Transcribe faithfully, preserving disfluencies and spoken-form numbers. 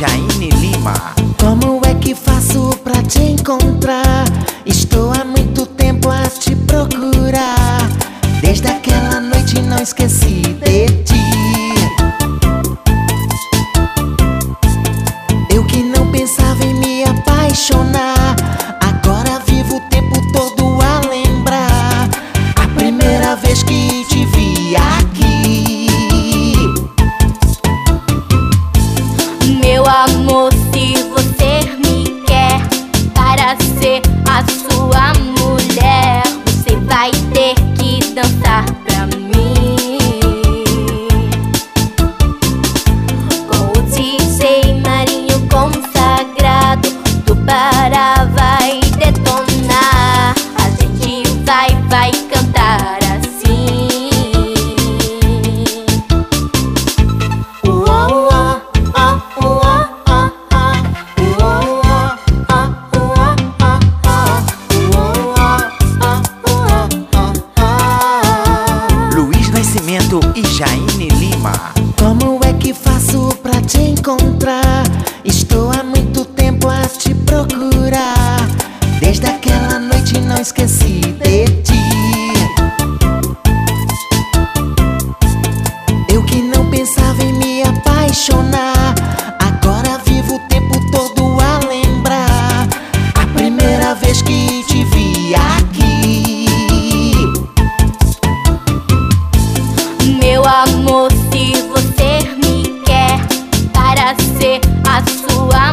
Jaine Lima. Como é que faço pra te encontrar? Estou há muito tempo a te procurar. Desde aquela noite não esqueci de ti. Eu que não pensava em me apaixonar, agora vivo o tempo todo a lembrar a primeira vez que te vi aqui. Meu amor, se você me quer para ser a sua mulher, você vai ter que dançar pra mim. Com o D J Marinho consagrado, do Pará vai detonar. A gente vai, vai cantar assim. Uou, uou, oh, uou, oh, oh. Uou, uou, oh, uou, oh, oh. Uou, uou, oh, uou, oh. Luiz Nascimento e Jaine Lima. Como é que faço pra te encontrar? Estou há muito tempo a te procurar. Desde aquela noite não esqueci de ti. Eu que não pensava em me apaixonar, agora vivo o tempo todo a lembrar a primeira vez que te vi aqui. Meu amor, se você me quer para ser a sua